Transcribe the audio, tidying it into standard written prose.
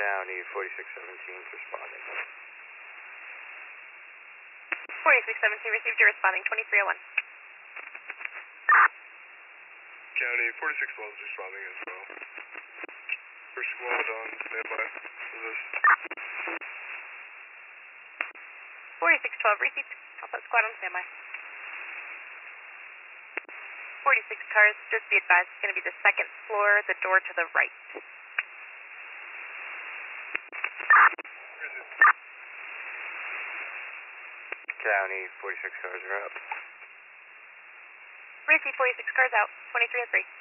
County 4617 is responding. 4617 received, you're responding, 2301. County 4612 is responding as well. First squad on standby for this. 4612 received, Alpha squad on standby. 46 cars, just be advised, it's going to be the second floor, the door to the right. County 46 cars are up. Receive 46 cars out, 2303.